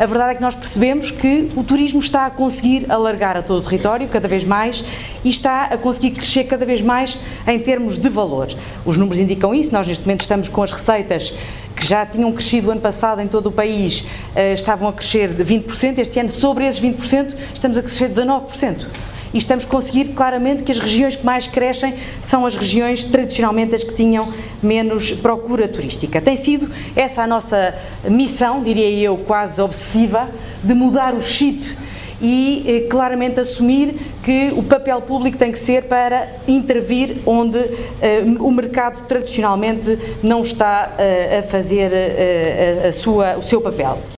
a verdade é que nós percebemos que o turismo está a conseguir alargar a todo o território cada vez mais e está a conseguir crescer cada vez mais em termos de valor. Os números indicam isso. Nós neste momento estamos com as receitas que já tinham crescido ano passado em todo o país, estavam a crescer de 20%, este ano sobre esses 20% estamos a crescer de 19%. E estamos a conseguir claramente que as regiões que mais crescem são as regiões tradicionalmente as que tinham menos procura turística. Tem sido essa a nossa missão, diria eu, quase obsessiva, de mudar o chip e claramente assumir que o papel público tem que ser para intervir onde o mercado tradicionalmente não está a fazer o seu papel.